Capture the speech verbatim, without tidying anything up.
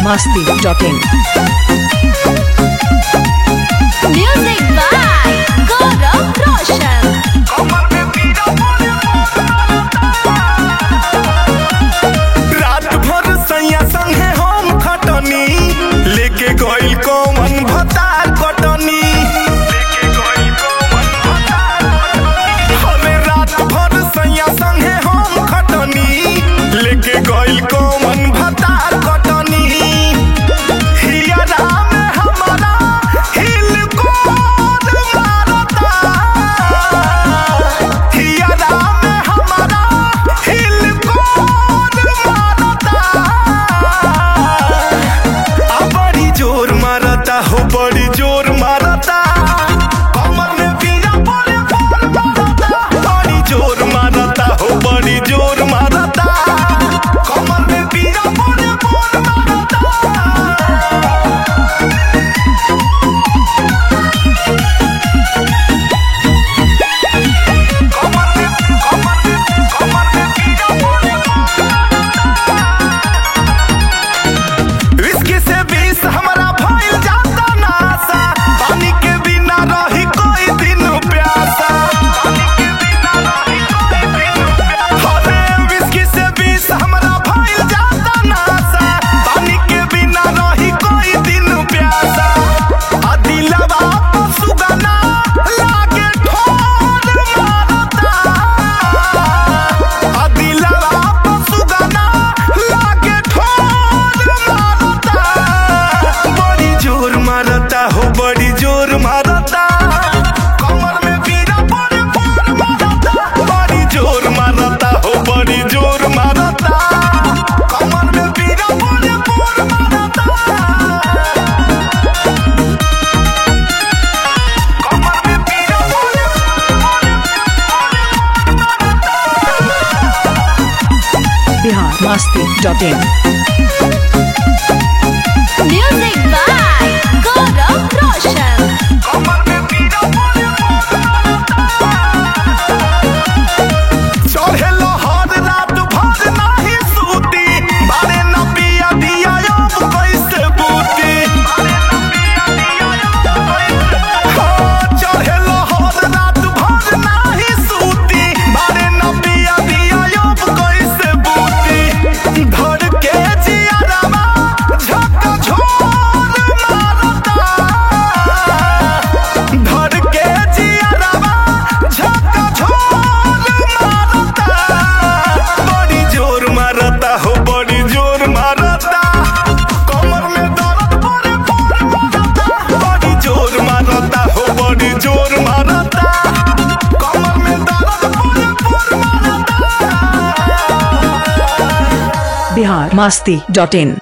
masti dot in. Music by Gaurav Roshan. रात भर सैया संगे हम खटनी लेके गइल कौन भतार कटनी हमें रात भर सैया संगे हम खटनी लेके गइल कौन भतार कटनी हियरा में हमारा हिल कोड मारता हियरा में हमारा हिल कोड मारता आ बड़ी जोर मारता हो बड़ी जोर मारता कमर में पीरा पड़े फोड़ मारता बड़ी जोर मारता हो बड़ी जोर मारता कमर में पीरा पड़े फोड़ मारता विस्की से बीस हमारा भइल जाता नासा पानी के बिना रही कोई दिन प्यासा अरे विस्की से बीस हमारा भइल जाता नासा पानी के बिना रही कोई दिन प्यासा आ दिलवा पर सुगना लागे ठोर मारता आ दिलवा पर सुगना लागे ठोर मारता बड़ी जोर मारता हो बड़ी जोर मारता कमर में पीरा पड़े फोड़ मारता बड़ी जोर मारता हो बड़ी जोर मारता कमर में पीरा पड़े फोड़ मारता कमर में पीरा पड़े Bihar masti dot in. Music by Gaurav Roshan. कमर में पीरा पड़े चढ़े लोहर रात भर नाही सूती बारे न पिया दिया अब कैसे बूती हाँ, चढ़े लोहर रात भर नाही सूती बारे न पिया दिया अब कैसे बूती धर के जियरवा झक झोर मारता धर के जियरवा झक झोर मारता बड़ी जोर मारता हो बड़ी जोर मारता कमर में दर्द पड़े फोड़ मारता बड़ी जोर मारता हो बड़ी जोर मारता कमर में दर्द पड़े फोड़ मारता Bihar masti dot in.